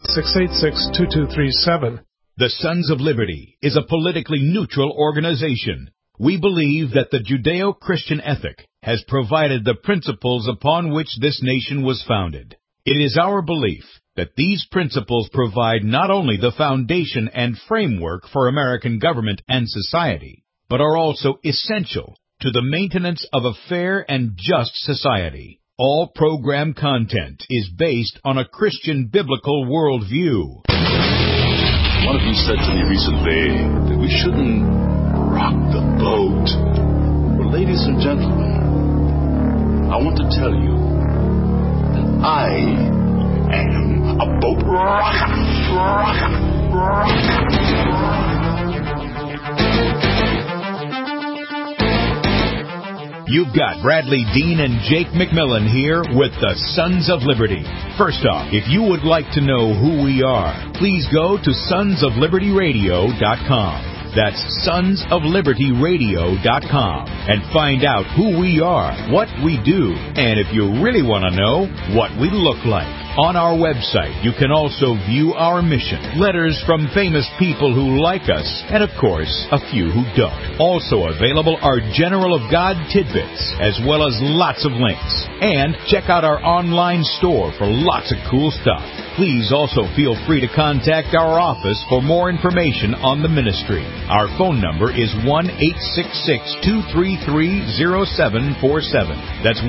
686-2237. The Sons of Liberty is a politically neutral organization. We believe that the Judeo-Christian ethic has provided the principles upon which this nation was founded. It is our belief that these principles provide not only the foundation and framework for American government and society, but are also essential to the maintenance of a fair and just society. All program content is based on a Christian biblical worldview. One of you said to me recently that we shouldn't rock the boat. Well, ladies and gentlemen, I want to tell you that I am a boat rocker. You've got Bradley Dean and Jake McMillan here with the Sons of Liberty. First off, if you would like to know who we are, please go to sonsoflibertyradio.com. That's sonsoflibertyradio.com and find out who we are, what we do, and if you really want to know, what we look like. On our website, you can also view our mission, letters from famous people who like us, and of course, a few who don't. Also available are General of God tidbits, as well as lots of links. And check out our online store for lots of cool stuff. Please also feel free to contact our office for more information on the ministry. Our phone number is 1-866-233-0747. That's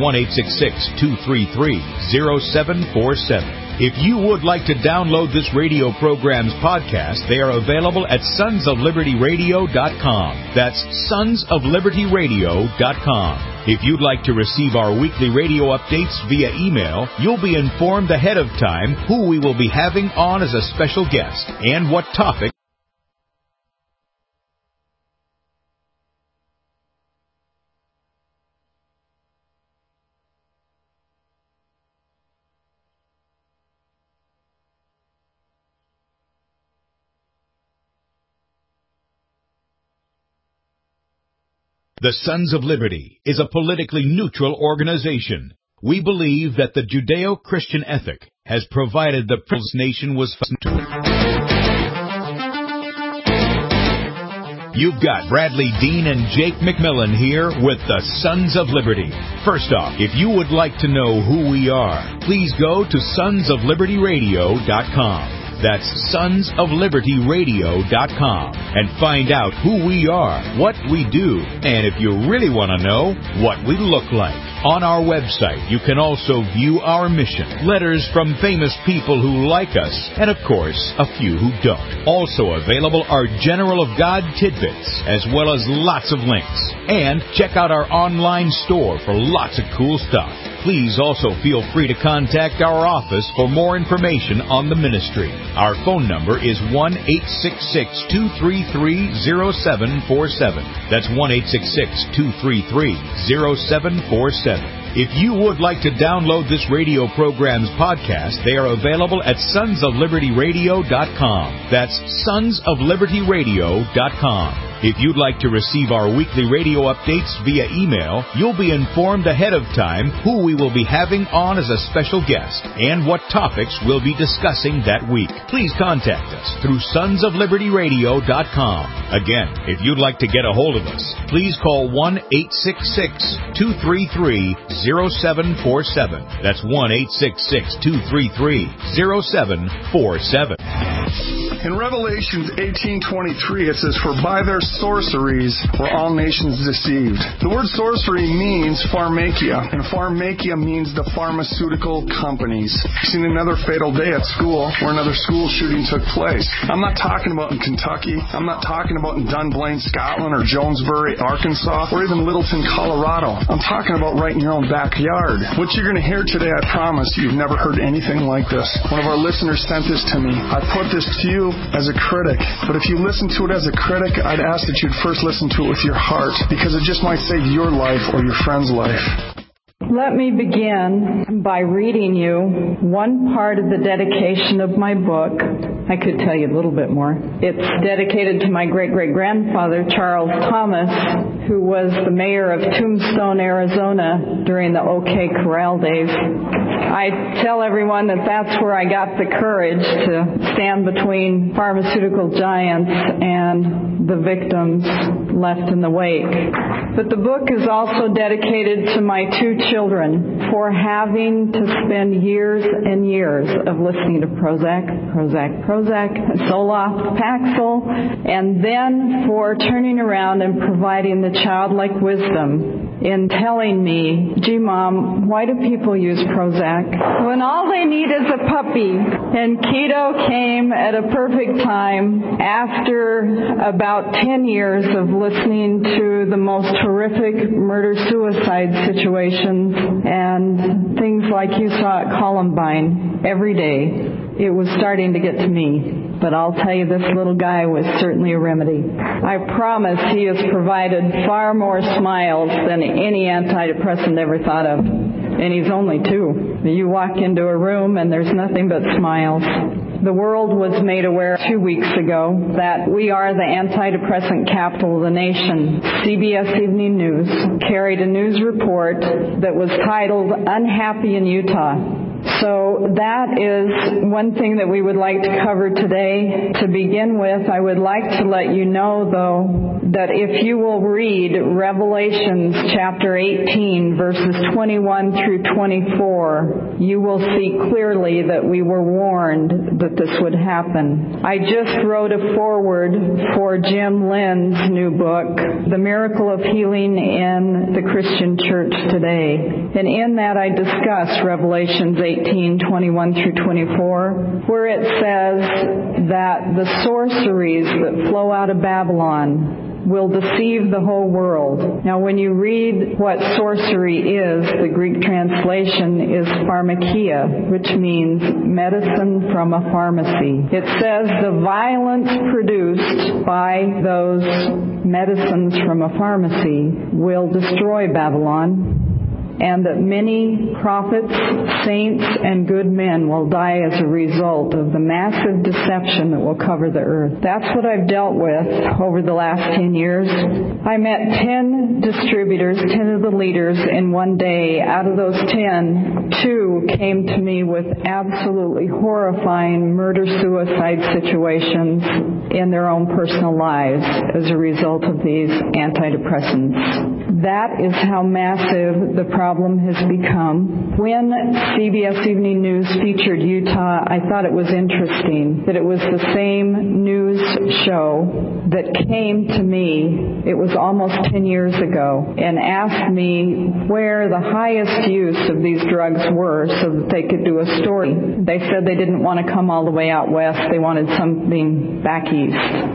1-866-233-0747. If you would like to download this radio program's podcast, they are available at sonsoflibertyradio.com. That's sonsoflibertyradio.com. If you'd like to receive our weekly radio updates via email, you'll be informed ahead of time who we will be having on as a special guest and what topic. The Sons of Liberty is a politically neutral organization. We believe that the Judeo-Christian ethic has provided the principles nation was founded. You've got Bradley Dean and Jake McMillan here with the Sons of Liberty. First off, if you would like to know who we are, please go to sonsoflibertyradio.com. That's sonsoflibertyradio.com and find out who we are, what we do, and if you really want to know, what we look like. On our website, you can also view our mission, letters from famous people who like us, and of course, a few who don't. Also available are General of God tidbits, as well as lots of links. And check out our online store for lots of cool stuff. Please also feel free to contact our office for more information on the ministry. Our phone number is 1-866-233-0747. That's 1-866-233-0747. If you would like to download this radio program's podcast, they are available at sonsoflibertyradio.com. That's sonsoflibertyradio.com. If you'd like to receive our weekly radio updates via email, you'll be informed ahead of time who we will be having on as a special guest and what topics we'll be discussing that week. Please contact us through sonsoflibertyradio.com. Again, if you'd like to get a hold of us, please call 1-866-233-0747. That's 1-866-233-0747. In Revelations 18:23, it says, "For by their sorceries were all nations deceived." The word sorcery means pharmakia, and pharmakia means the pharmaceutical companies. I've seen another fatal day at school where another school shooting took place. I'm not talking about in Kentucky. I'm not talking about in Dunblane, Scotland, or Jonesbury, Arkansas, or even Littleton, Colorado. I'm talking about right in your own backyard. What you're going to hear today, I promise you've never heard anything like this. One of our listeners sent this to me. I put this to you as a critic, but if you listen to it as a critic, I'd ask that you'd first listen to it with your heart, because it just might save your life or your friend's life. Let me begin by reading you one part of the dedication of my book. I could tell you a little bit more. It's dedicated to my great-great-grandfather, Charles Thomas, who was the mayor of Tombstone, Arizona during the OK Corral days. I tell everyone that that's where I got the courage to stand between pharmaceutical giants and the victims left in the wake. But the book is also dedicated to my 2 children for having to spend years and years of listening to Prozac, Zoloft, Paxil, and then for turning around and providing the childlike wisdom in telling me, gee, Mom, why do people use Prozac when all they need is a puppy? And keto came at a perfect time after about 10 years of listening to the most horrific murder-suicide situations and things like you saw at Columbine every day. It was starting to get to me. But I'll tell you, this little guy was certainly a remedy. I promise he has provided far more smiles than any antidepressant ever thought of. And he's only 2. You walk into a room and there's nothing but smiles. The world was made aware 2 weeks ago that we are the antidepressant capital of the nation. CBS Evening News carried a news report that was titled, Unhappy in Utah. So that is one thing that we would like to cover today. To begin with, I would like to let you know, though, that if you will read Revelations chapter 18, verses 21 through 24, you will see clearly that we were warned that this would happen. I just wrote a foreword for Jim Lynn's new book, The Miracle of Healing in the Christian Church Today. And in that I discuss Revelations 18:21 through 24, where it says that the sorceries that flow out of Babylon will deceive the whole world. Now, when you read what sorcery is, the Greek translation is pharmakia, which means medicine from a pharmacy. It says the violence produced by those medicines from a pharmacy will destroy Babylon, and that many prophets, saints, and good men will die as a result of the massive deception that will cover the earth. That's what I've dealt with over the last 10 years. I met 10 distributors, 10 of the leaders in one day. Out of those 10, 2 came to me with absolutely horrifying murder-suicide situations in their own personal lives as a result of these antidepressants. That is how massive the problem has become. When CBS Evening News featured Utah, I thought it was interesting that it was the same news show that came to me, it was almost 10 years ago, and asked me where the highest use of these drugs were so that they could do a story. They said they didn't want to come all the way out west. They wanted something back east.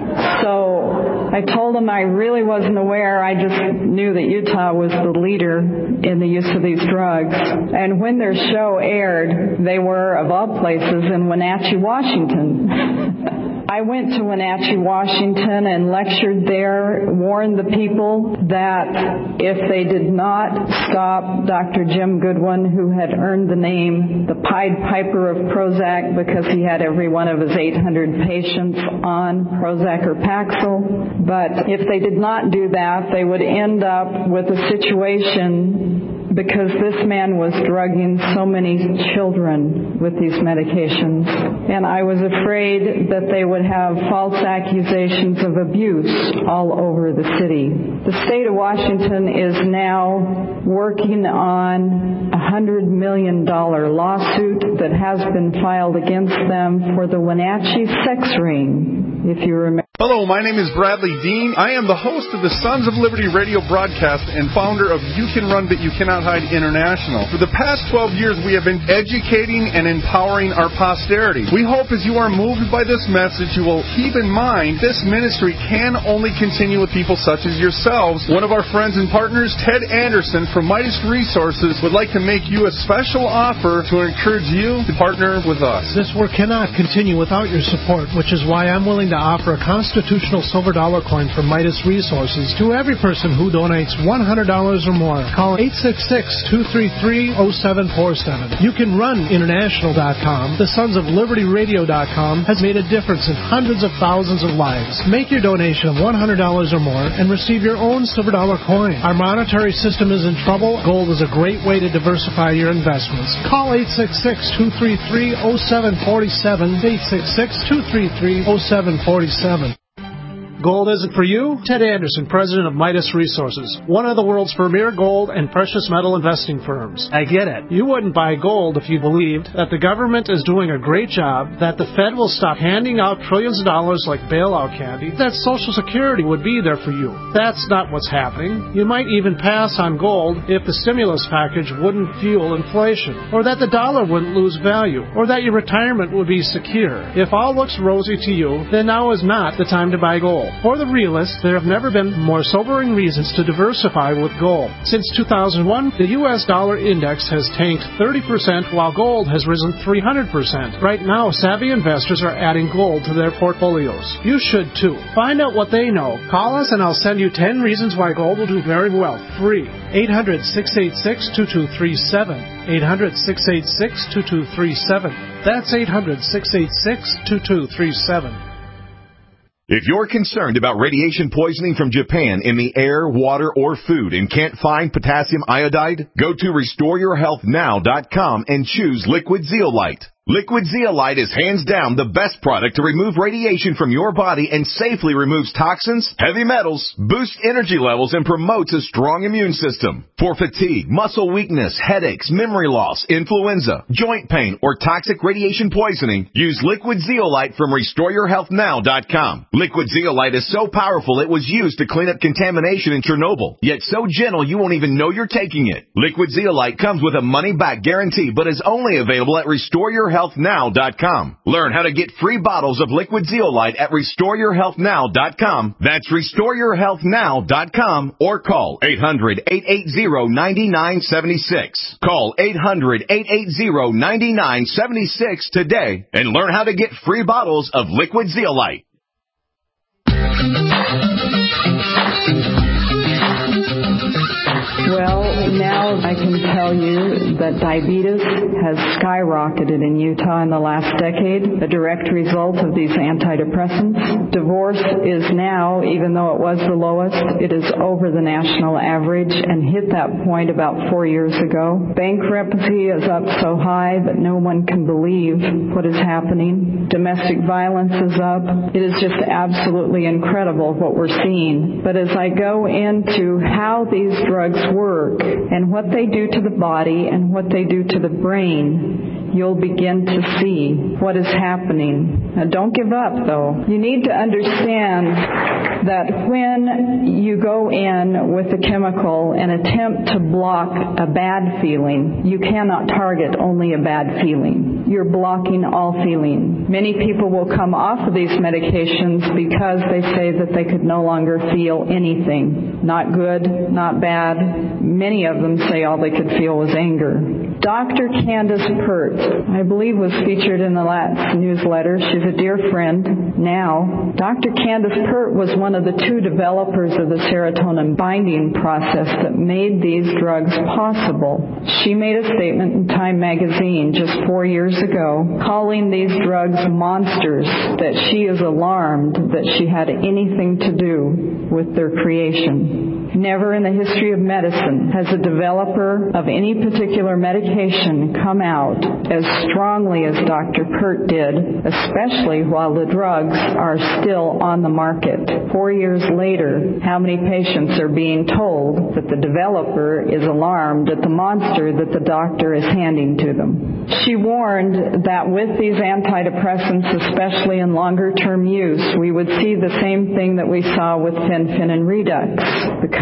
So I told them I really wasn't aware. I just knew that Utah was the leader in the use of these drugs. And when their show aired, they were, of all places, in Wenatchee, Washington. I went to Wenatchee, Washington, and lectured there, warned the people that if they did not stop Dr. Jim Goodwin, who had earned the name the Pied Piper of Prozac because he had every one of his 800 patients on Prozac or Paxil, but if they did not do that, they would end up with a situation because this man was drugging so many children with these medications. And I was afraid that they would have false accusations of abuse all over the city. The state of Washington is now working on a $100 million lawsuit that has been filed against them for the Wenatchee sex ring, if you remember. Hello, my name is Bradley Dean. I am the host of the Sons of Liberty radio broadcast and founder of You Can Run But You Cannot Hide International. For the past 12 years, we have been educating and empowering our posterity. We hope as you are moved by this message, you will keep in mind this ministry can only continue with people such as yourselves. One of our friends and partners, Ted Anderson from Midas Resources, would like to make you a special offer to encourage you to partner with us. This work cannot continue without your support, which is why I'm willing to offer a constitutional silver dollar coin from Midas Resources to every person who donates $100 or more. Call 866-233-0747. You can run international.com. The Sons of Liberty Radio.com has made a difference in hundreds of thousands of lives. Make your donation of $100 or more and receive your own silver dollar coin. Our monetary system is in trouble. Gold is a great way to diversify your investments. Call 866-233-0747. 866-233-0747. Gold isn't for you? Ted Anderson, president of Midas Resources, one of the world's premier gold and precious metal investing firms. I get it. You wouldn't buy gold if you believed that the government is doing a great job, that the Fed will stop handing out trillions of dollars like bailout candy, that Social Security would be there for you. That's not what's happening. You might even pass on gold if the stimulus package wouldn't fuel inflation, or that the dollar wouldn't lose value, or that your retirement would be secure. If all looks rosy to you, then now is not the time to buy gold. For the realist, there have never been more sobering reasons to diversify with gold. Since 2001, the U.S. dollar index has tanked 30% while gold has risen 300%. Right now, savvy investors are adding gold to their portfolios. You should too. Find out what they know. Call us and I'll send you 10 reasons why gold will do very well. Free. 800-686-2237. 800-686-2237. That's 800-686-2237. If you're concerned about radiation poisoning from Japan in the air, water, or food and can't find potassium iodide, go to RestoreYourHealthNow.com and choose Liquid Zeolite. Liquid Zeolite is hands down the best product to remove radiation from your body and safely removes toxins, heavy metals, boosts energy levels, and promotes a strong immune system. For fatigue, muscle weakness, headaches, memory loss, influenza, joint pain, or toxic radiation poisoning, use Liquid Zeolite from RestoreYourHealthNow.com. Liquid Zeolite is so powerful it was used to clean up contamination in Chernobyl, yet so gentle you won't even know you're taking it. Liquid Zeolite comes with a money-back guarantee, but is only available at RestoreYourHealthNow.com. Learn how to get free bottles of Liquid Zeolite at RestoreYourHealthNow.com. That's RestoreYourHealthNow.com or call 800-880-9976. Call 800-880-9976 today and learn how to get free bottles of Liquid Zeolite. Well, now I can tell you that diabetes has skyrocketed in Utah in the last decade, a direct result of these antidepressants. Divorce is now, even though it was the lowest, it is over the national average and hit that point about 4 years ago. Bankruptcy is up so high that no one can believe what is happening. Domestic violence is up. It is just absolutely incredible what we're seeing. But as I go into how these drugs work and what they do to the body and what they do to the brain, you'll begin to see what is happening. Now, don't give up, though. You need to understand that when you go in with a chemical and attempt to block a bad feeling, you cannot target only a bad feeling. You're blocking all feeling. Many people will come off of these medications because they say that they could no longer feel anything. Not good, not bad. Many of them say all they could feel was anger. Dr. Candace Pert, I believe, was featured in the last newsletter. She's a dear friend now. Dr. Candace Pert was one of the two developers of the serotonin binding process that made these drugs possible. She made a statement in Time magazine just 4 years ago calling these drugs monsters, that she is alarmed that she had anything to do with their creation. Never in the history of medicine has a developer of any particular medication come out as strongly as Dr. Pert did, especially while the drugs are still on the market. 4 years later, how many patients are being told that the developer is alarmed at the monster that the doctor is handing to them? She warned that with these antidepressants, especially in longer-term use, we would see the same thing that we saw with fen-phenyl redux. The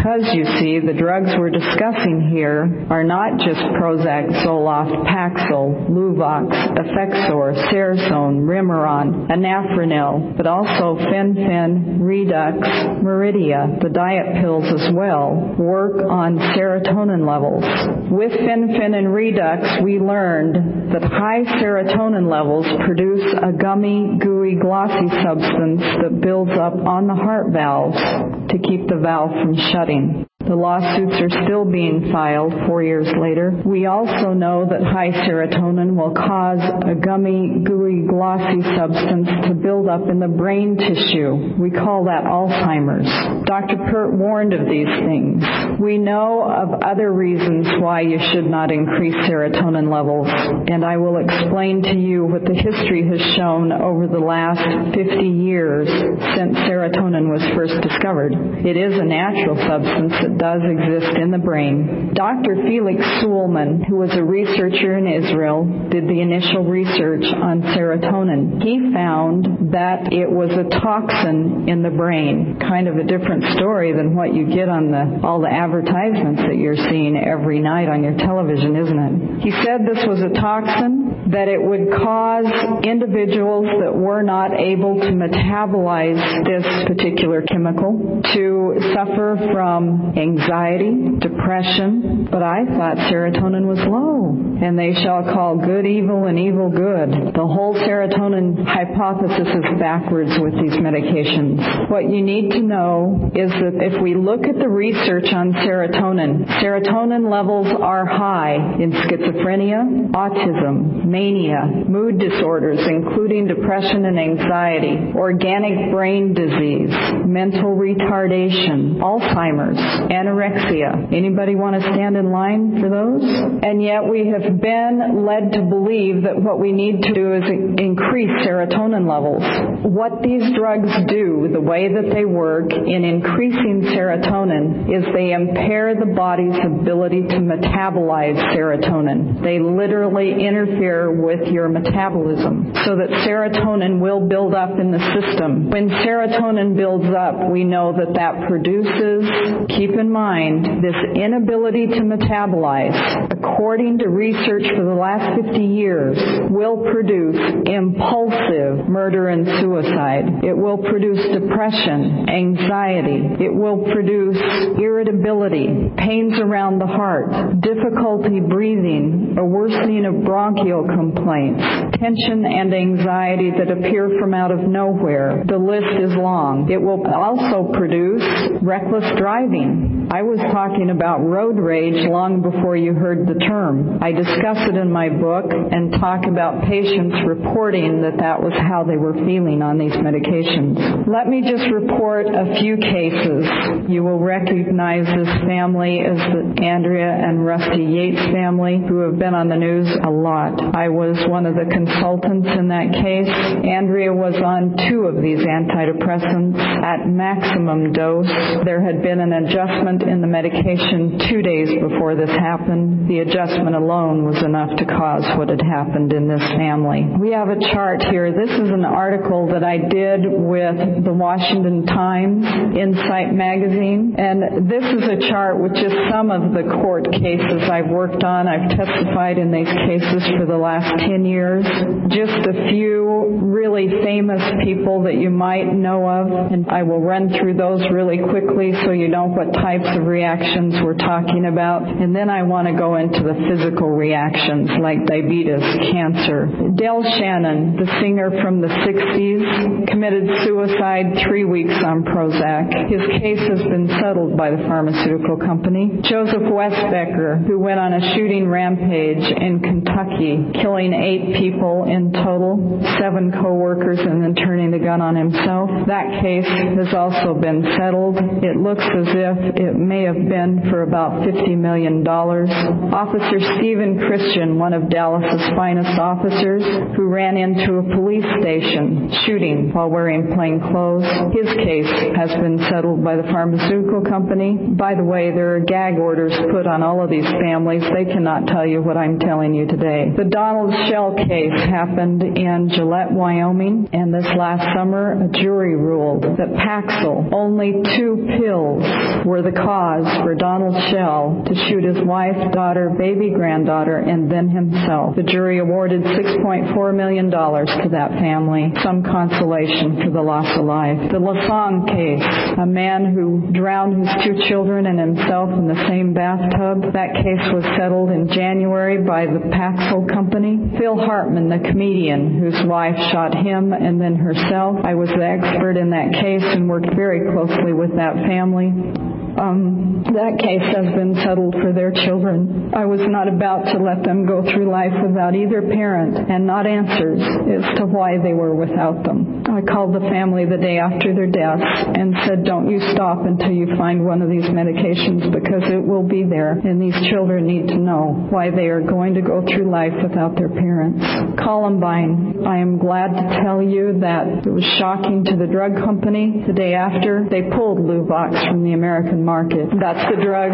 Because, you see, the drugs we're discussing here are not just Prozac, Zoloft, Paxil, Luvox, Effexor, Cerazone, Remeron, Anafranil, but also Fen-Phen, Redux, Meridia, the diet pills as well, work on serotonin levels. With Fen-Phen and Redux, we learned that high serotonin levels produce a gummy, gooey, glossy substance that builds up on the heart valves to keep the valve from shutting. The lawsuits are still being filed 4 years later. We also know that high serotonin will cause a gummy, gooey, glossy substance to build up in the brain tissue. We call that Alzheimer's. Dr. Pert warned of these things. We know of other reasons why you should not increase serotonin levels, and I will explain to you what the history has shown over the last 50 years since serotonin was first discovered. It is a natural substance that does exist in the brain. Dr. Felix Suleman, who was a researcher in Israel, did the initial research on serotonin. He found that it was a toxin in the brain, kind of a different story than what you get on all the advertisements that you're seeing every night on your television, isn't it? He said this was a toxin, that it would cause individuals that were not able to metabolize this particular chemical to suffer from anxiety, depression, but I thought serotonin was low. And they shall call good evil and evil good. The whole serotonin hypothesis is backwards with these medications. What you need to know is that if we look at the research on serotonin, serotonin levels are high in schizophrenia, autism, mania, mood disorders, including depression and anxiety, organic brain disease, mental retardation, Alzheimer's, anorexia. Anybody want to stand in line for those? And yet we have been led to believe that what we need to do is increase serotonin levels. What these drugs do, the way that they work in increasing serotonin, is they impair the body's ability to metabolize serotonin. They literally interfere with your metabolism so that serotonin will build up in the system. When serotonin builds up, we know that that produces, keep in mind, this inability to metabolize, according to research for the last 50 years, will produce impulsive murder and suicide. It will produce depression, anxiety. It will produce irritability, pains around the heart, difficulty breathing, a worsening of bronchial complaints, tension and anxiety that appear from out of nowhere. The list is long. It will also produce reckless driving. I was talking about road rage long before you heard the term. I discuss it in my book and talk about patients reporting that that was how they were feeling on these medications. Let me just report a few cases. You will recognize this family as the Andrea and Rusty Yates family, who have been on the news a lot. I was one of the consultants in that case. Andrea was on 2 of these antidepressants at maximum dose. There had been an adjustment in the medication 2 days before this happened. The adjustment alone was enough to cause what had happened in this family. We have a chart here. This is an article that I did with the Washington Times, Insight Magazine, and this is a chart with just some of the court cases I've worked on. I've testified in these cases for the last 10 years. Just a few really famous people that you might know of, and I will run through those really quickly so you know what types of reactions we're talking about. And then I want to go into the physical reactions like diabetes, cancer. Del Shannon, the singer from the 60s, committed suicide 3 weeks on Prozac. His case has been settled by the pharmaceutical company. Joseph Westbecker, who went on a shooting rampage in Kentucky, killing 8 people in total, 7 co-workers, and then turning the gun on himself. That case has also been settled. It looks as if it may have been for about $50 million. Officer Stephen Christian, one of Dallas's finest officers, who ran into a police station shooting while wearing plain clothes. His case has been settled by the pharmaceutical company. By the way, there are gag orders put on all of these families. They cannot tell you what I'm telling you today. The Donald Shell case happened in Gillette, Wyoming, and this last summer a jury ruled that Paxil, only 2 pills, were the cause for Donald Shell to shoot his wife, daughter, baby granddaughter, and then himself. The jury awarded $6.4 million to that family, some consolation for the loss of life. The Lasong case, a man who drowned his 2 children and himself in the same bathtub. That case was settled in January by the Paxil Company. Phil Hartman, the comedian whose wife shot him and then herself. I was the expert in that case and worked very closely with that family. That case has been settled for their children. I was not about to let them go through life without either parent and not answers as to why they were without them. I called the family the day after their deaths and said, don't you stop until you find one of these medications, because it will be there, and these children need to know why they are going to go through life without their parents. Columbine, I am glad to tell you that it was shocking to the drug company. The day after, they pulled Luvox from the American market. That's the drug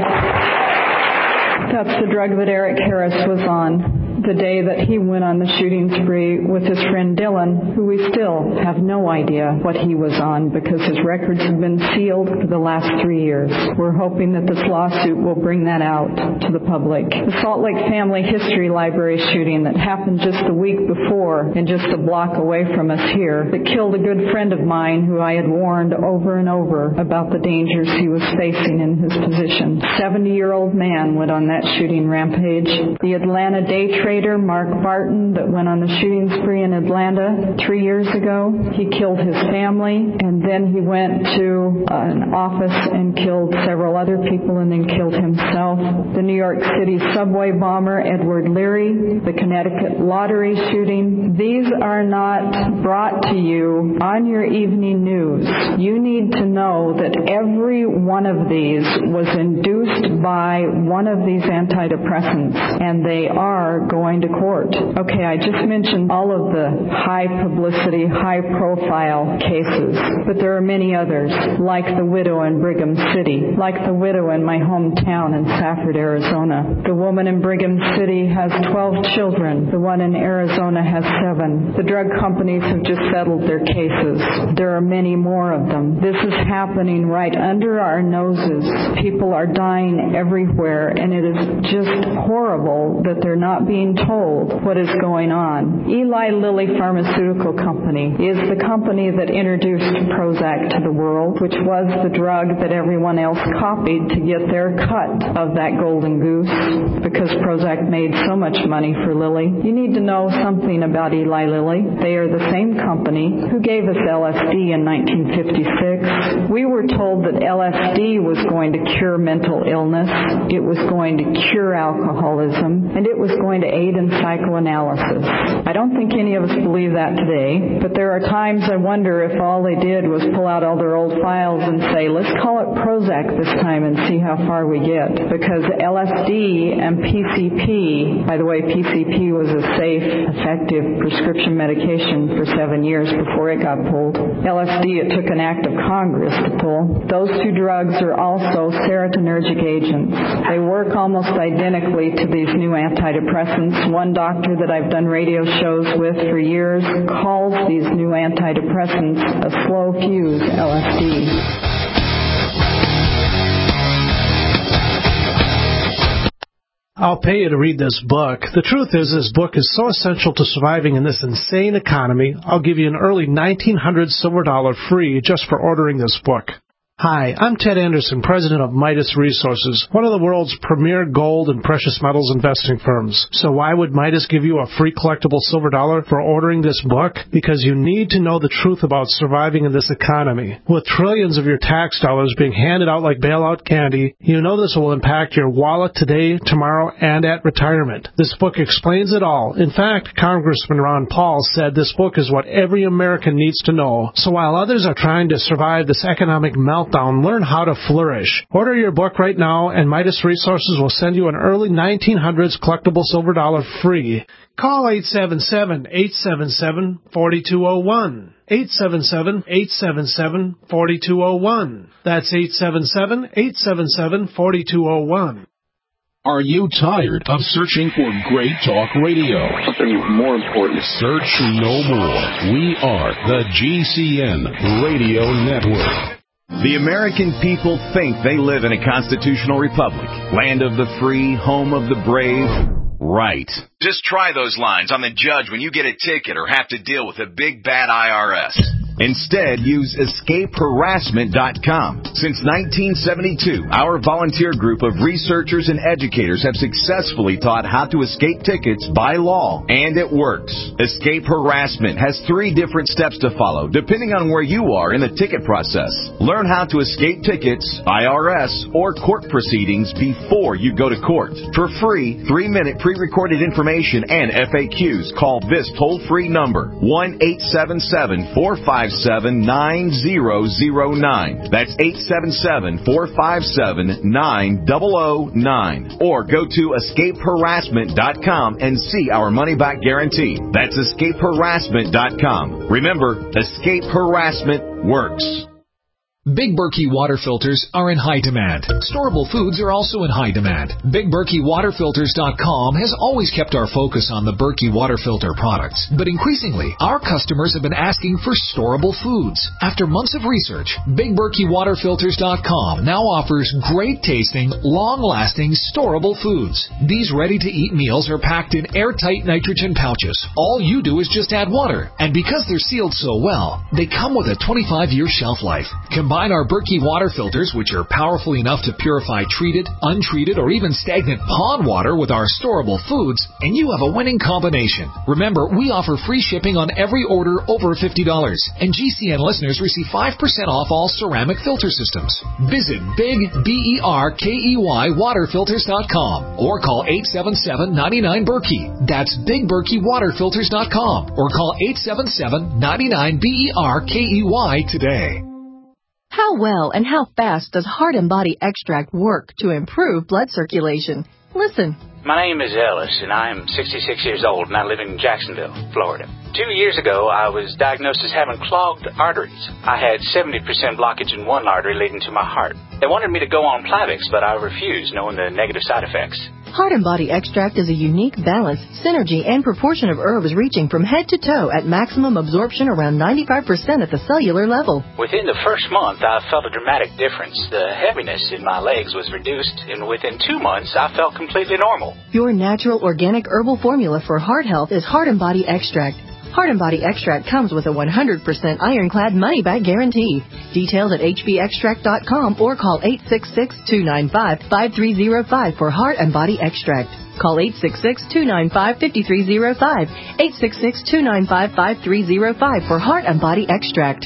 that Eric Harris was on the day that he went on the shooting spree with his friend Dylan, who we still have no idea what he was on because his records have been sealed for the last 3 years. We're hoping that this lawsuit will bring that out to the public. The Salt Lake Family History Library shooting that happened just the week before and just a block away from us here, that killed a good friend of mine who I had warned over and over about the dangers he was facing in his position. 70-year-old man went on that shooting rampage. The Atlanta day trader Mark Barton that went on the shooting spree in Atlanta 3 years ago, he killed his family, and then he went to an office and killed several other people and then killed himself. The New York City subway bomber Edward Leary, the Connecticut lottery shooting. These are not brought to you on your evening news. You need to know that every one of these was induced by one of these antidepressants, and they are going to court. Okay, I just mentioned all of the high publicity, high profile cases, but there are many others, like the widow in Brigham City, like the widow in my hometown in Safford, Arizona. The woman in Brigham City has 12 children. The one in Arizona has 7. The drug companies have just settled their cases. There are many more of them. This is happening right under our noses. People are dying everywhere, and it is just horrible that they're not being told what is going on. Eli Lilly Pharmaceutical Company is the company that introduced Prozac to the world, which was the drug that everyone else copied to get their cut of that golden goose, because Prozac made so much money for Lilly. You need to know something about Eli Lilly. They are the same company who gave us LSD in 1956. We were told that LSD was going to cure mental illness, it was going to cure alcoholism, and it was going to aid in psychoanalysis. I don't think any of us believe that today, but there are times I wonder if all they did was pull out all their old files and say, let's call it Prozac this time and see how far we get. Because LSD and PCP, by the way, PCP was a safe, effective prescription medication for 7 years before it got pulled. LSD, it took an act of Congress to pull. Those 2 drugs are also serotonergic agents. They work almost identically to these new antidepressants. One doctor that I've done radio shows with for years calls these new antidepressants a slow fuse LSD. I'll pay you to read this book. The truth is, this book is so essential to surviving in this insane economy, I'll give you an early 1900s silver dollar free just for ordering this book. Hi, I'm Ted Anderson, president of Midas Resources, one of the world's premier gold and precious metals investing firms. So why would Midas give you a free collectible silver dollar for ordering this book? Because you need to know the truth about surviving in this economy. With trillions of your tax dollars being handed out like bailout candy, you know this will impact your wallet today, tomorrow, and at retirement. This book explains it all. In fact, Congressman Ron Paul said this book is what every American needs to know. So while others are trying to survive this economic meltdown, learn how to flourish. Order your book right now, and Midas Resources will send you an early 1900s collectible silver dollar free. Call 877-877-4201. 877-877-4201. That's 877-877-4201. Are you tired of searching for great talk radio? Something more important. Search no more. We are the GCN Radio Network. The American people think they live in a constitutional republic, land of the free, home of the brave. Right. Just try those lines on the judge when you get a ticket or have to deal with a big bad IRS. Instead, use EscapeHarassment.com. Since 1972, our volunteer group of researchers and educators have successfully taught how to escape tickets by law, and it works. Escape Harassment has 3 different steps to follow, depending on where you are in the ticket process. Learn how to escape tickets, IRS, or court proceedings before you go to court. For free, 3-minute pre-recorded information and FAQs, call this toll-free number, 1-877-457-9009. That's 877-457-9009. Or go to EscapeHarassment.com and see our money-back guarantee. That's EscapeHarassment.com. Remember, Escape Harassment works. Big Berkey water filters are in high demand. Storable foods are also in high demand. BigBerkeyWaterFilters.com has always kept our focus on the Berkey water filter products, but increasingly, our customers have been asking for storable foods. After months of research, BigBerkeyWaterFilters.com now offers great-tasting, long-lasting, storable foods. These ready-to-eat meals are packed in airtight nitrogen pouches. All you do is just add water, and because they're sealed so well, they come with a 25-year shelf life. Combine our Berkey water filters, which are powerful enough to purify treated, untreated, or even stagnant pond water with our storable foods, and you have a winning combination. Remember, we offer free shipping on every order over $50, and GCN listeners receive 5% off all ceramic filter systems. Visit BigBerkeyWaterFilters.com or call 877-99-BERKEY. That's BigBerkeyWaterFilters.com or call 877-99-BERKEY today. How well and how fast does Heart and Body Extract work to improve blood circulation? Listen. My name is Ellis, and I am 66 years old, and I live in Jacksonville, Florida. 2 years ago, I was diagnosed as having clogged arteries. I had 70% blockage in one artery leading to my heart. They wanted me to go on Plavix, but I refused, knowing the negative side effects. Heart and Body Extract is a unique balance, synergy, and proportion of herbs reaching from head to toe at maximum absorption around 95% at the cellular level. Within the first month, I felt a dramatic difference. The heaviness in my legs was reduced, and within 2 months, I felt completely normal. Your natural organic herbal formula for heart health is Heart and Body Extract. Heart and Body Extract comes with a 100% ironclad money-back guarantee. Details at hbextract.com or call 866-295-5305 for Heart and Body Extract. Call 866-295-5305, 866-295-5305 for Heart and Body Extract.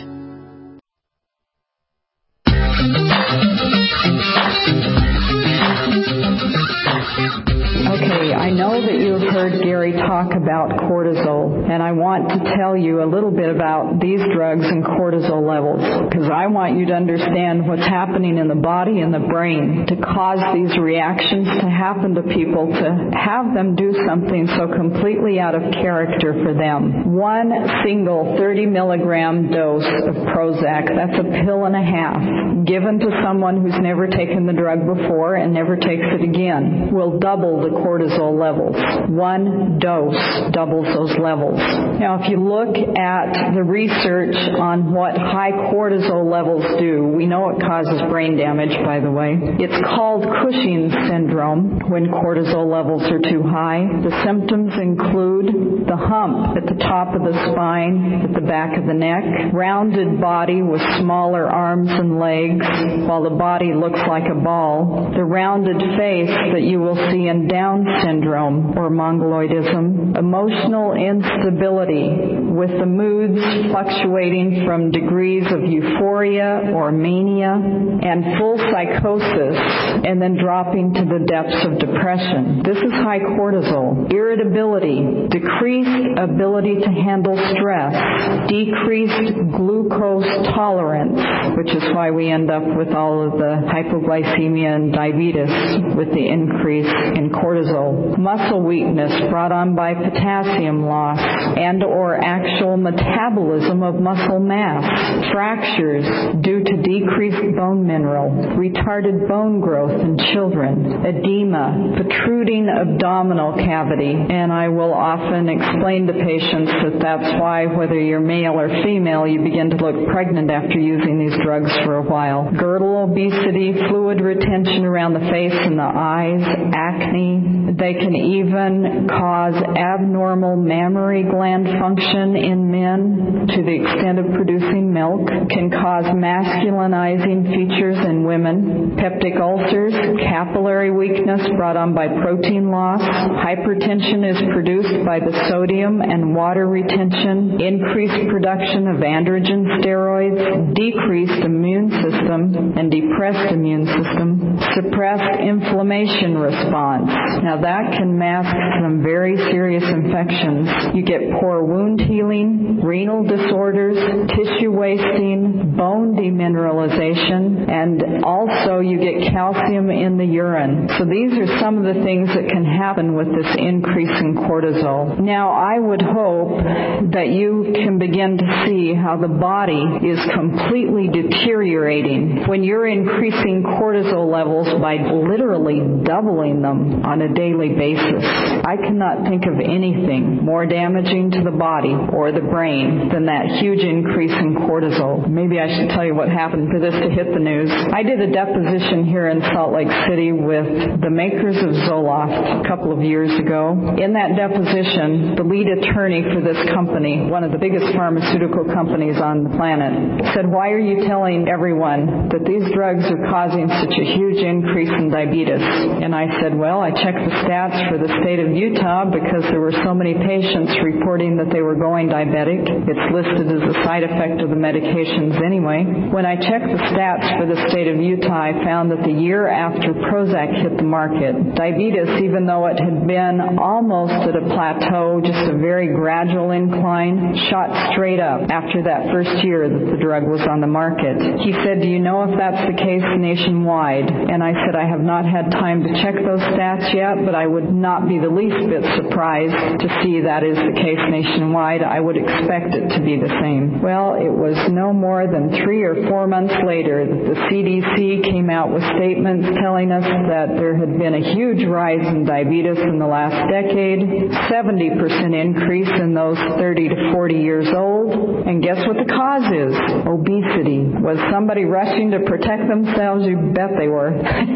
Okay, I know that you have heard Gary talk about cortisol, and I want to tell you a little bit about these drugs and cortisol levels, because I want you to understand what's happening in the body and the brain to cause these reactions to happen to people, to have them do something so completely out of character for them. One single 30-milligram dose of Prozac, that's a pill and a half, given to someone who's never taken the drug before and never takes it again, will double the cortisol levels. One dose doubles those levels. Now, if you look at the research on what high cortisol levels do, we know it causes brain damage, by the way. It's called Cushing's syndrome when cortisol levels are too high. The symptoms include the hump at the top of the spine, at the back of the neck, rounded body with smaller arms and legs, while the body looks like a ball, the rounded face that you will see in Down syndrome or mongoloidism, emotional instability with the moods fluctuating from degrees of euphoria or mania and full psychosis and then dropping to the depths of depression. This is high cortisol. Irritability, decreased ability to handle stress, decreased glucose tolerance, which is why we end up with all of the hypoglycemia and diabetes with the increase in cortisol. muscle weakness brought on by potassium loss and or actual metabolism of muscle mass, fractures due to decreased bone mineral, retarded bone growth in children, edema, protruding abdominal cavity, and I will often explain to patients that that's why, whether you're male or female, you begin to look pregnant after using these drugs for a while. Girdle, obesity, fluid retention around the face and the eyes, acne. They can even cause abnormal mammary gland function in men to the extent of producing milk, can cause masculinizing features in women, peptic ulcers, capillary weakness brought on by protein loss, hypertension is produced by the sodium and water retention, increased production of androgen steroids, decreased immune system and depressed immune system, suppressed inflammation response. Now that can mask some very serious infections. You get poor wound healing, renal disorders, tissue wasting, bone demineralization, and also you get calcium in the urine. So these are some of the things that can happen with this increase in cortisol. Now I would hope that you can begin to see how the body is completely deteriorating when you're increasing cortisol levels by literally doubling them on a daily basis. I cannot think of anything more damaging to the body or the brain than that huge increase in cortisol. Maybe I should tell you what happened for this to hit the news. I did a deposition here in Salt Lake City with the makers of Zoloft a couple of years ago. In that deposition, the lead attorney for this company, one of the biggest pharmaceutical companies on the planet, said, "Why are you telling everyone that these drugs are causing such a huge increase in diabetes?" And I said, "Well, I checked the stats for the state of Utah because there were so many patients reporting that they were going diabetic. It's listed as a side effect of the medications anyway. When I checked the stats for the state of Utah, I found that the year after Prozac hit the market, diabetes, even though it had been almost at a plateau, just a very gradual incline, shot straight up after that first year that the drug was on the market." He said, "Do you know if that's the case nationwide?" And I said, "I have not had time to check those stats yet, but I would not be the least bit surprised to see that is the case nationwide. I would expect it to be the same." Well, it was no more than 3 or 4 months later that the CDC came out with statements telling us that there had been a huge rise in diabetes in the last decade, 70% increase in those 30 to 40 years old. And guess what the cause is? Obesity. Was somebody rushing to protect themselves? You bet they were.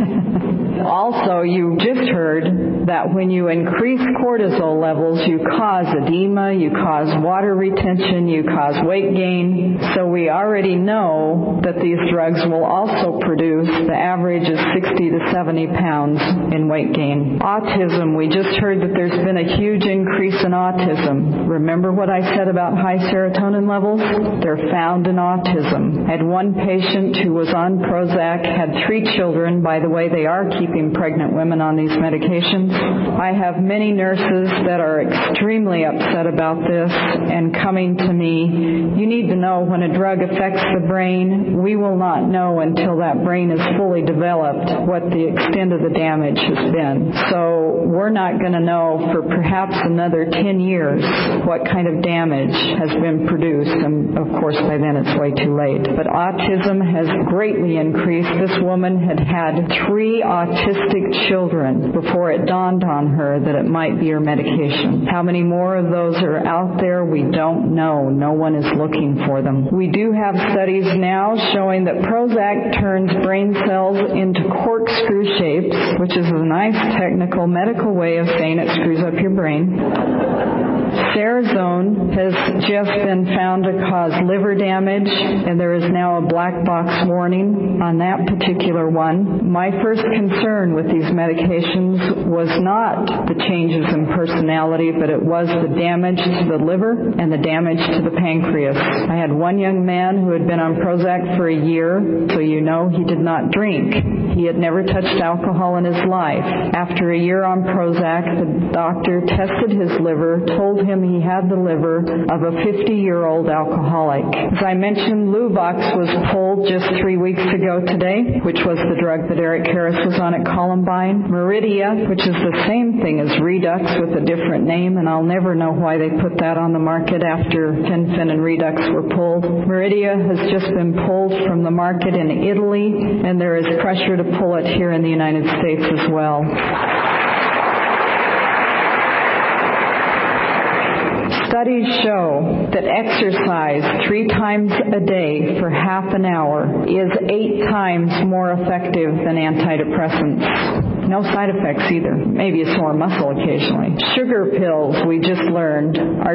Also, you just heard that when you increase cortisol levels, you cause edema, you cause water retention, you cause weight gain. So we already know that these drugs will also produce the average of 60 to 70 pounds in weight gain. Autism, we just heard that there's been a huge increase in autism. Remember what I said about high serotonin levels? They're found in autism. I had one patient who was on Prozac, had 3 children. By the way, they are keeping pregnant women on these medications. I have many nurses that are extremely upset about this and coming to me. You need to know when a drug affects the brain, we will not know until that brain is fully developed what the extent of the damage has been. So we're not going to know for perhaps another 10 years what kind of damage has been produced. And of course, by then it's way too late. But autism has greatly increased. This woman had had 3 autistic children before it dawned on her that it might be her medication. How many more of those are out there? We don't know. No one is looking for them. We do have studies now showing that Prozac turns brain cells into corkscrew shapes, which is a nice technical medical way of saying it screws up your brain. Cerazone has just been found to cause liver damage, and there is now a black box warning on that particular one. My first concern with these medications was not the changes in personality, but it was the damage to the liver and the damage to the pancreas. I had one young man who had been on Prozac for a year, so you know he did not drink. He had never touched alcohol in his life. After a year on Prozac, the doctor tested his liver, told him he had the liver of a 50-year-old alcoholic. As I mentioned, Luvox was pulled just 3 weeks ago today, which was the drug that Eric Harris was on at Columbine. Meridia, which is the same thing as Redux with a different name, and I'll never know why they put that on the market after Fen-Phen and Redux were pulled. Meridia has just been pulled from the market in Italy, and there is pressure to pull it here in the United States as well. Studies show that exercise 3 times a day for half an hour is 8 times more effective than antidepressants. No side effects either. Maybe a sore muscle occasionally. Sugar pills, we just learned, are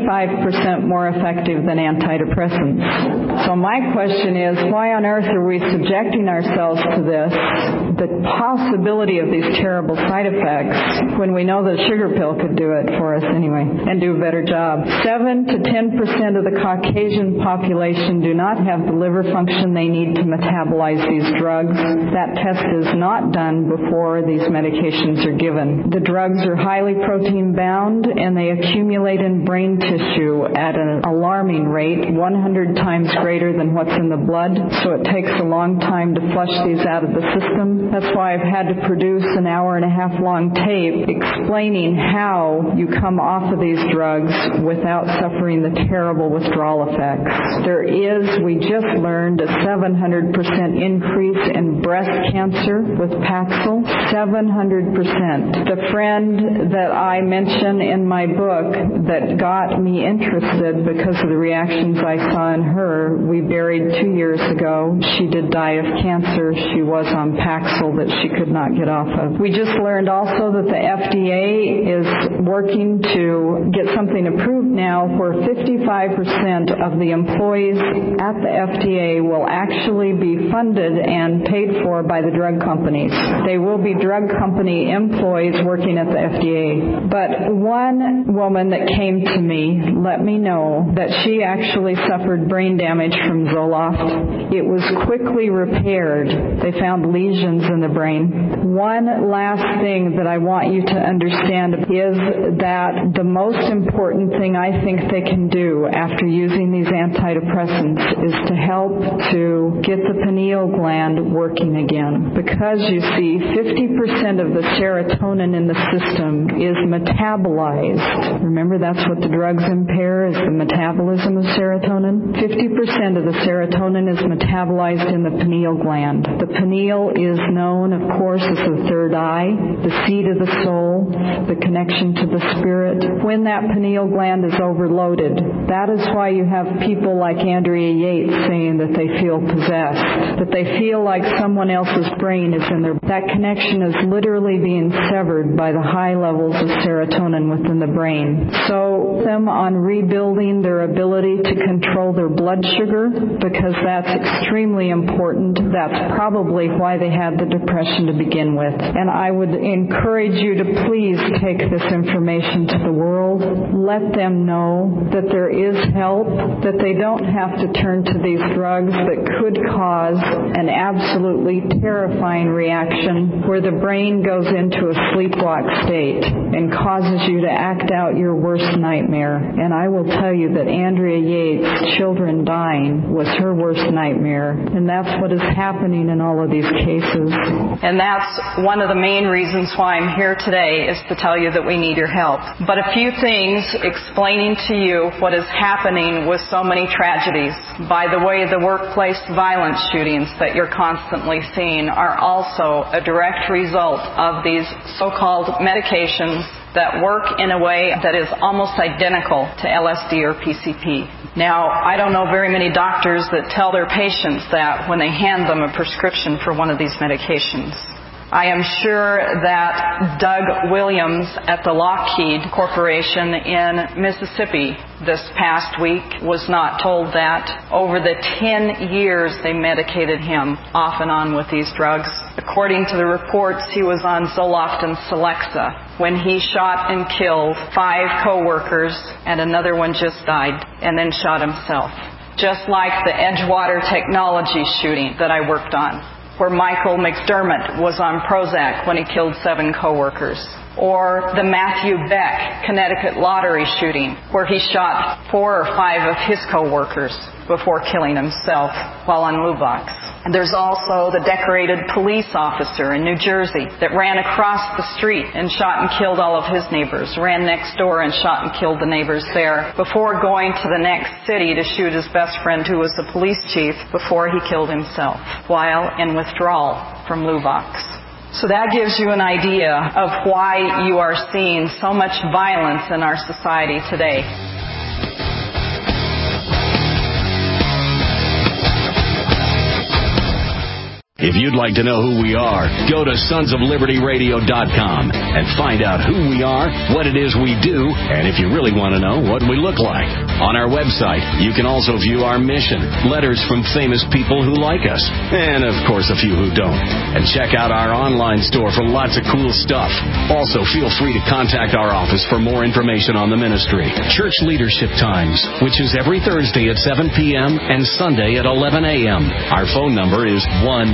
25% more effective than antidepressants. So my question is, why on earth are we subjecting ourselves to this, the possibility of these terrible side effects, when we know that a sugar pill could do it for us anyway and do a better job? 7 to 10% of the Caucasian population do not have the liver function they need to metabolize these drugs. That test is not done before these medications are given. The drugs are highly protein bound and they accumulate in brain tissue at an alarming rate, 100 times greater than what's in the blood. So it takes a long time to flush these out of the system. That's why I've had to produce an hour-and-a-half long tape explaining how you come off of these drugs without suffering the terrible withdrawal effects. There is, we just learned, a 700% increase in breast cancer with Paxil. 700%. The friend that I mention in my book that got me interested because of the reactions I saw in her, we buried 2 years ago. She did die of cancer. She was on Paxil that she could not get off of. We just learned also that the FDA is working to get something approved now where 55% of the employees at the FDA will actually be funded and paid for by the drug companies. They will be drug company employees working at the FDA. But one woman that came to me let me know that she actually suffered brain damage from Zoloft. It was quickly repaired. They found lesions in the brain. One last thing that I want you to understand is that the most important thing I think they can do after using these antidepressants is to help to get the pineal gland working again. Because you see, 50% of the serotonin in the system is metabolized. Remember, that's what the drugs impair, is the metabolism of serotonin. 50% of the serotonin is metabolized in the pineal gland. The pineal is known, of course, as the third eye, the seat of the soul, the connection to the spirit. When that pineal gland is overloaded, that is why you have people like Andrea Yates saying that they feel possessed, that they feel like someone else's brain is in their... That connection is literally being severed by the high levels of serotonin within the brain. So them on rebuilding their ability to control their blood sugar, because that's extremely important. That's probably why they had the depression to begin with. And I would encourage you to please take this information to the world. Let them know that there is help, that they don't have to turn to these drugs that could cause an absolutely terrifying reaction where the brain goes into a sleepwalk state and causes you to act out your worst nightmare. And I will tell you that Andrea Yates' children dying was her worst nightmare. And that's what is happening in all of these cases. And that's one of the main reasons why I'm here today, is to tell you that we need your help. But a few things explaining to you what is happening with so many tragedies. By the way, the workplace violence shootings that you're constantly seeing are also a direct result of these so-called medications that work in a way that is almost identical to LSD or PCP. Now, I don't know very many doctors that tell their patients that when they hand them a prescription for one of these medications. I am sure that Doug Williams at the Lockheed Corporation in Mississippi this past week was not told that. Over the 10 years they medicated him off and on with these drugs. According to the reports, he was on Zoloft and Celexa when he shot and killed 5 co-workers, and another one just died and then shot himself. Just like the Edgewater Technology shooting that I worked on. where Michael McDermott was on Prozac when he killed 7 coworkers. Or the Matthew Beck Connecticut lottery shooting, where he shot 4 or 5 of his coworkers before killing himself while on Luvox. There's also the decorated police officer in New Jersey that ran across the street and shot and killed all of his neighbors, ran next door and shot and killed the neighbors there, before going to the next city to shoot his best friend who was the police chief before he killed himself while in withdrawal from Luvox. So that gives you an idea of why you are seeing so much violence in our society today. If you'd like to know who we are, go to sonsoflibertyradio.com and find out who we are, what it is we do, and if you really want to know, what we look like. On our website, you can also view our mission, letters from famous people who like us, and of course a few who don't. And check out our online store for lots of cool stuff. Also, feel free to contact our office for more information on the ministry. Church Leadership Times, which is every Thursday at 7 p.m. and Sunday at 11 a.m. Our phone number is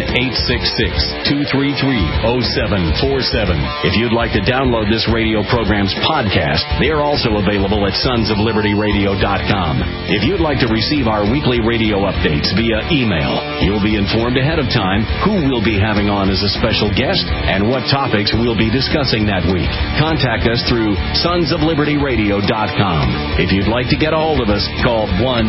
1-866-233-0747. If you'd like to download this radio program's podcast, they are also available at sonsoflibertyradio.com. If you'd like to receive our weekly radio updates via email, you'll be informed ahead of time who we'll be having on as a special guest and what topics we'll be discussing that week. Contact us through sonsoflibertyradio.com. If you'd like to get a hold of us, call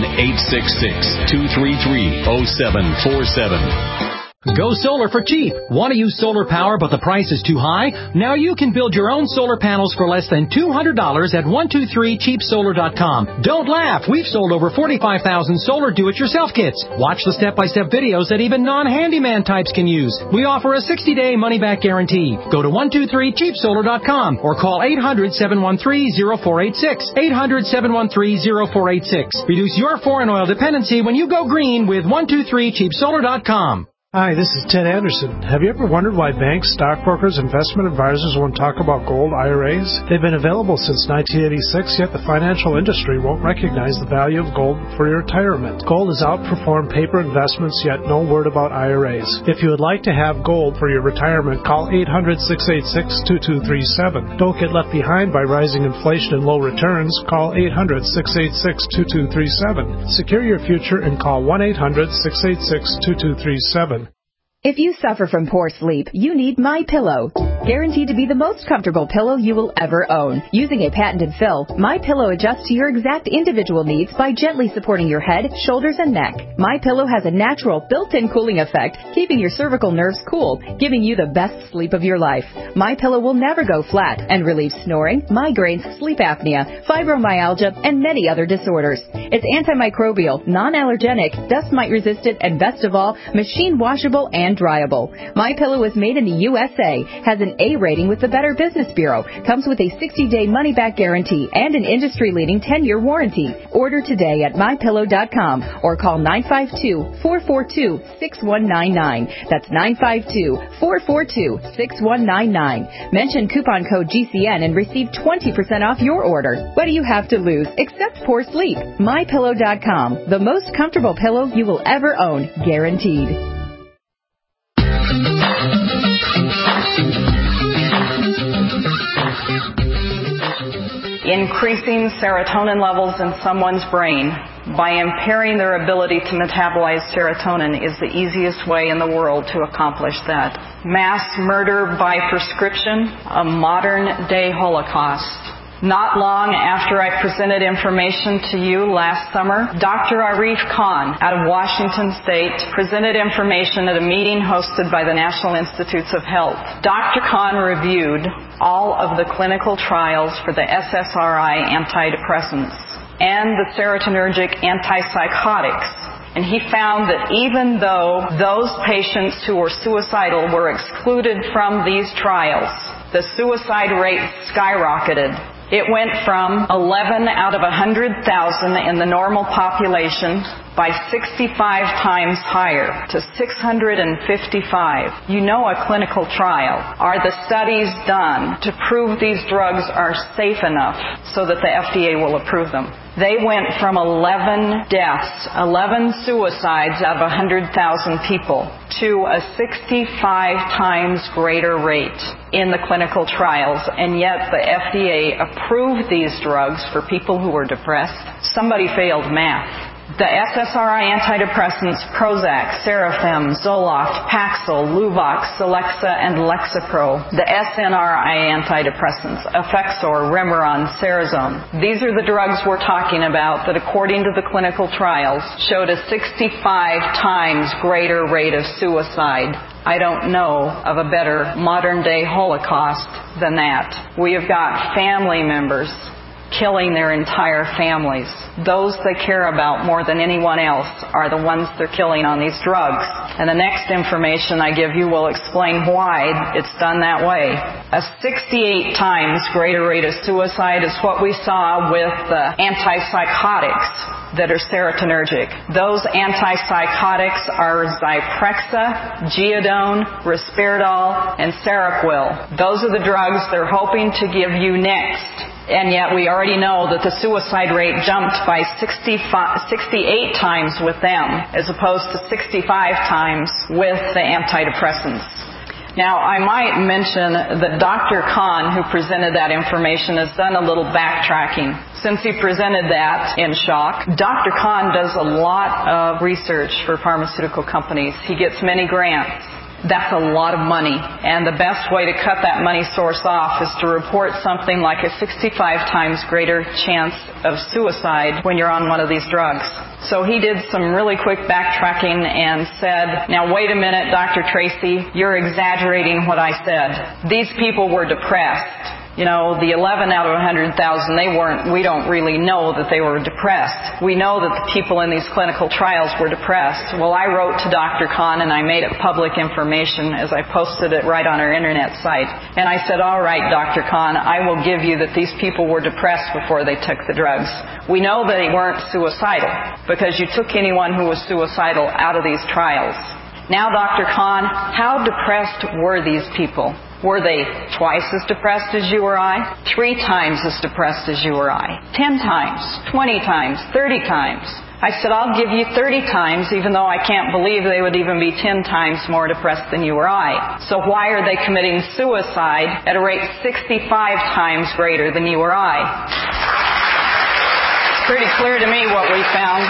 1-866-233-0747. Go solar for cheap. Want to use solar power but the price is too high? Now you can build your own solar panels for less than $200 at 123cheapsolar.com. Don't laugh. We've sold over 45,000 solar do-it-yourself kits. Watch the step-by-step videos that even non-handyman types can use. We offer a 60-day money-back guarantee. Go to 123cheapsolar.com or call 800-713-0486. 800-713-0486. Reduce your foreign oil dependency when you go green with 123cheapsolar.com. Hi, this is Ted Anderson. Have you ever wondered why banks, stockbrokers, investment advisors won't talk about gold IRAs? They've been available since 1986, yet the financial industry won't recognize the value of gold for your retirement. Gold has outperformed paper investments, yet no word about IRAs. If you would like to have gold for your retirement, call 800-686-2237. Don't get left behind by rising inflation and low returns. Call 800-686-2237. Secure your future and call 1-800-686-2237. If you suffer from poor sleep, you need MyPillow. Guaranteed to be the most comfortable pillow you will ever own. Using a patented fill, MyPillow adjusts to your exact individual needs by gently supporting your head, shoulders, and neck. MyPillow has a natural built-in cooling effect, keeping your cervical nerves cool, giving you the best sleep of your life. MyPillow will never go flat and relieves snoring, migraines, sleep apnea, fibromyalgia, and many other disorders. It's antimicrobial, non-allergenic, dust mite resistant, and best of all, machine washable and dryable. MyPillow is made in the USA, has an A rating with the Better Business Bureau, comes with a 60-day money-back guarantee and an industry-leading 10-year warranty. Order today at MyPillow.com or call 952-442-6199. That's 952-442-6199. Mention coupon code GCN and receive 20% off your order. What do you have to lose except poor sleep? MyPillow.com, the most comfortable pillow you will ever own, guaranteed. Increasing serotonin levels in someone's brain by impairing their ability to metabolize serotonin is the easiest way in the world to accomplish that. Mass murder by prescription, a modern-day Holocaust. Not long after I presented information to you last summer, Dr. Arif Khan out of Washington State presented information at a meeting hosted by the National Institutes of Health. Dr. Khan reviewed all of the clinical trials for the SSRI antidepressants and the serotonergic antipsychotics. And he found that even though those patients who were suicidal were excluded from these trials, the suicide rate skyrocketed. It went from 11 out of 100,000 in the normal population by 65 times higher to 655. You know a clinical trial. Are the studies done to prove these drugs are safe enough so that the FDA will approve them? They went from 11 deaths, 11 suicides out of 100,000 people to a 65 times greater rate in the clinical trials, and yet the FDA approved these drugs for people who were depressed. Somebody failed math. The SSRI antidepressants Prozac, Serafem, Zoloft, Paxil, Luvox, Celexa, and Lexapro. The SNRI antidepressants Effexor, Remeron, Cerazone. These are the drugs we're talking about that, according to the clinical trials, showed a 65 times greater rate of suicide. I don't know of a better modern-day Holocaust than that. We have got family members killing their entire families. Those they care about more than anyone else are the ones they're killing on these drugs. And the next information I give you will explain why it's done that way. A 68 times greater rate of suicide is what we saw with the antipsychotics that are serotonergic. Those antipsychotics are Zyprexa, Geodone, Risperidol, and Seroquel. Those are the drugs they're hoping to give you next. And yet we already know that the suicide rate jumped by 68 times with them, as opposed to 65 times with the antidepressants. Now, I might mention that Dr. Kahn, who presented that information, has done a little backtracking. Since he presented that in shock, Dr. Kahn does a lot of research for pharmaceutical companies. He gets many grants. That's a lot of money, and the best way to cut that money source off is to report something like a 65 times greater chance of suicide when you're on one of these drugs. So he did some really quick backtracking and said, now wait a minute, Dr. Tracy, you're exaggerating what I said. These people were depressed. You know, the 11 out of 100,000, we don't really know that they were depressed. We know that the people in these clinical trials were depressed. Well, I wrote to Dr. Kahn and I made it public information as I posted it right on our internet site. And I said, all right, Dr. Kahn, I will give you that these people were depressed before they took the drugs. We know that they weren't suicidal because you took anyone who was suicidal out of these trials. Now, Dr. Kahn, how depressed were these people? Were they twice as depressed as you or I? 3 times as depressed as you or I? 10 times? 20 times? 30 times? I said, I'll give you 30 times, even though I can't believe they would even be 10 times more depressed than you or I. So why are they committing suicide at a rate 65 times greater than you or I? It's pretty clear to me what we found.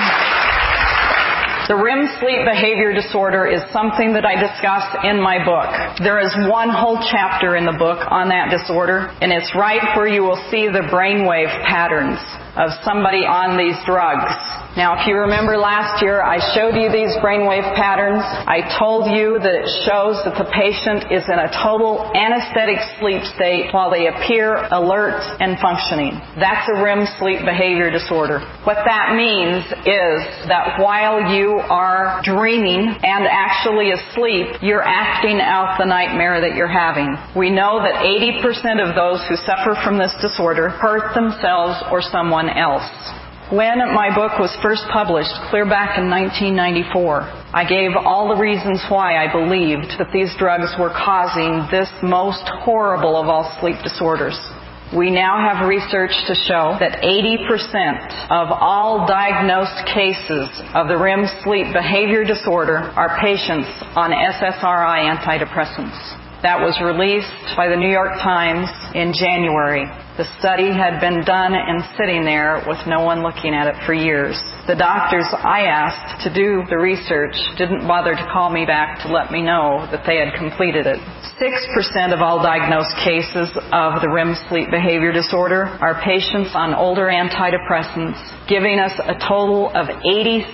The REM sleep behavior disorder is something that I discuss in my book. There is one whole chapter in the book on that disorder, and it's right where you will see the brainwave patterns of somebody on these drugs. Now, if you remember last year, I showed you these brainwave patterns. I told you that it shows that the patient is in a total anesthetic sleep state while they appear alert and functioning. That's a REM sleep behavior disorder. What that means is that while you are dreaming and actually asleep, you're acting out the nightmare that you're having. We know that 80% of those who suffer from this disorder hurt themselves or someone else. When my book was first published, clear back in 1994, I gave all the reasons why I believed that these drugs were causing this most horrible of all sleep disorders. We now have research to show that 80% of all diagnosed cases of the REM sleep behavior disorder are patients on SSRI antidepressants. That was released by the New York Times in January. The study had been done and sitting there with no one looking at it for years. The doctors I asked to do the research didn't bother to call me back to let me know that they had completed it. 6% of all diagnosed cases of the REM sleep behavior disorder are patients on older antidepressants, giving us a total of 86%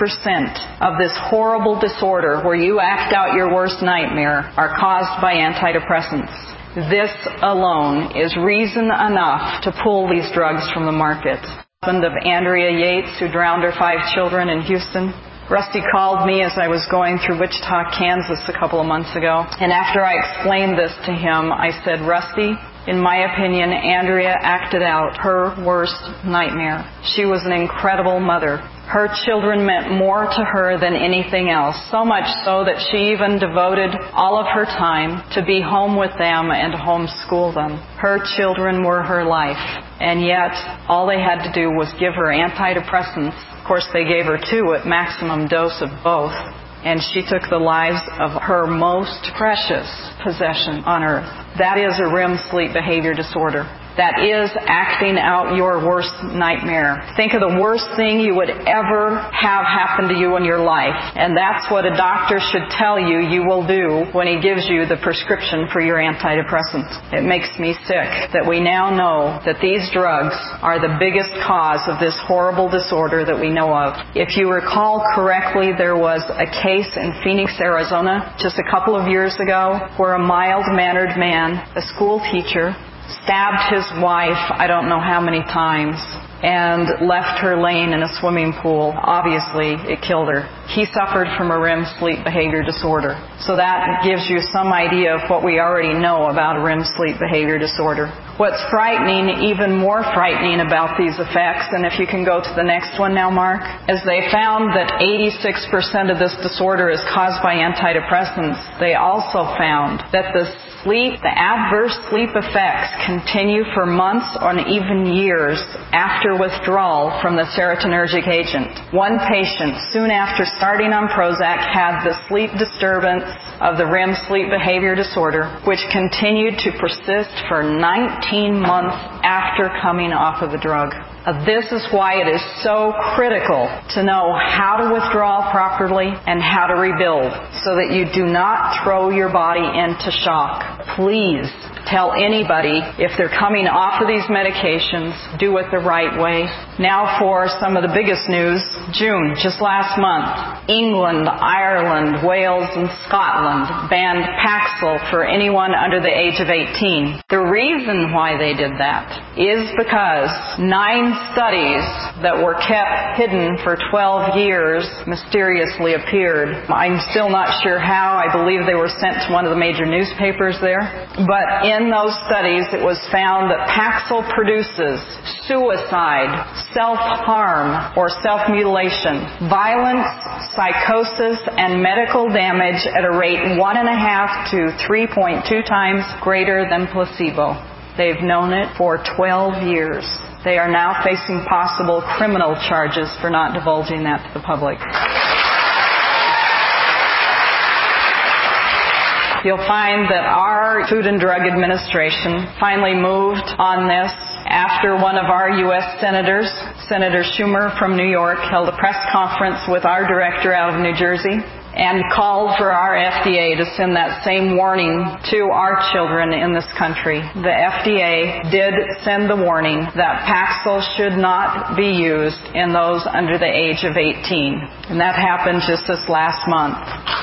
of this horrible disorder where you act out your worst nightmare are caused by antidepressants. This alone is reason enough to pull these drugs from the market. Husband of Andrea Yates, who drowned her 5 children in Houston. Rusty called me as I was going through Wichita, Kansas a couple of months ago. And after I explained this to him, I said, Rusty, in my opinion, Andrea acted out her worst nightmare. She was an incredible mother. Her children meant more to her than anything else, so much so that she even devoted all of her time to be home with them and homeschool them. Her children were her life, and yet all they had to do was give her antidepressants. Of course, they gave her 2 at maximum dose of both. and she took the lives of her most precious possession on earth. That is a REM sleep behavior disorder. That is acting out your worst nightmare. Think of the worst thing you would ever have happen to you in your life. And that's what a doctor should tell you you will do when he gives you the prescription for your antidepressant. It makes me sick that we now know that these drugs are the biggest cause of this horrible disorder that we know of. If you recall correctly, there was a case in Phoenix, Arizona, just a couple of years ago, where a mild-mannered man, a school teacher, stabbed his wife I don't know how many times and left her laying in a swimming pool. Obviously, it killed her. He suffered from a REM sleep behavior disorder. So that gives you some idea of what we already know about a REM sleep behavior disorder. What's frightening, even more frightening about these effects, and if you can go to the next one now, Mark, is they found that 86% of this disorder is caused by antidepressants. They also found that the adverse sleep effects continue for months or even years after withdrawal from the serotonergic agent. One patient, soon after starting on Prozac, had the sleep disturbance of the REM sleep behavior disorder, which continued to persist for 19 months after coming off of the drug. This is why it is so critical to know how to withdraw properly and how to rebuild so that you do not throw your body into shock. Please tell anybody if they're coming off of these medications, do it the right way. Now for some of the biggest news. June, just last month, England, Ireland, Wales, and Scotland banned Paxil for anyone under the age of 18. The reason why they did that is because 9 studies that were kept hidden for 12 years mysteriously appeared. I'm still not sure how. I believe they were sent to one of the major newspapers there. But in those studies, it was found that Paxil produces suicide, self-harm, or self-mutilation, violence, psychosis, and medical damage at a rate 1.5 to 3.2 times greater than placebo. They've known it for 12 years. They are now facing possible criminal charges for not divulging that to the public. You'll find that our Food and Drug Administration finally moved on this after one of our U.S. senators, Senator Schumer from New York, held a press conference with our director out of New Jersey and called for our FDA to send that same warning to our children in this country. The FDA did send the warning that Paxil should not be used in those under the age of 18. And that happened just this last month.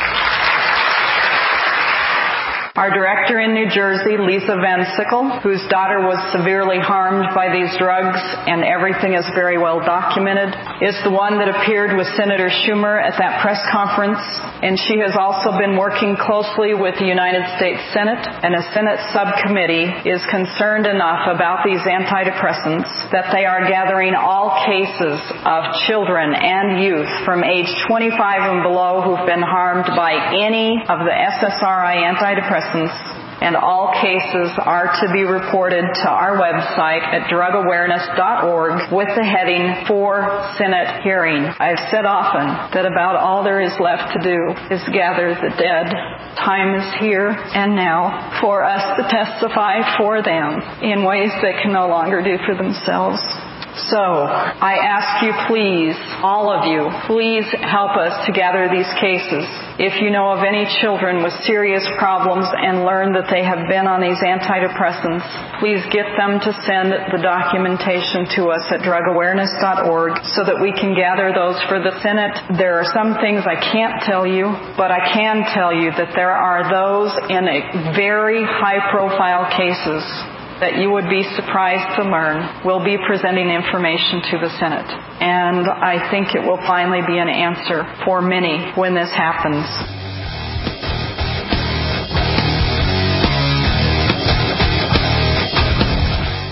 Our director in New Jersey, Lisa Van Sickle, whose daughter was severely harmed by these drugs, and everything is very well documented, is the one that appeared with Senator Schumer at that press conference. And she has also been working closely with the United States Senate, and a Senate subcommittee is concerned enough about these antidepressants that they are gathering all cases of children and youth from age 25 and below who've been harmed by any of the SSRI antidepressants, and all cases are to be reported to our website at drugawareness.org with the heading for Senate hearing. I've said often that about all there is left to do is gather the dead. Time is here and now for us to testify for them in ways they can no longer do for themselves. So, I ask you please, all of you, please help us to gather these cases. If you know of any children with serious problems and learn that they have been on these antidepressants, please get them to send the documentation to us at drugawareness.org so that we can gather those for the Senate. There are some things I can't tell you, but I can tell you that there are those in very high-profile cases that you would be surprised to learn will be presenting information to the Senate. And I think it will finally be an answer for many when this happens.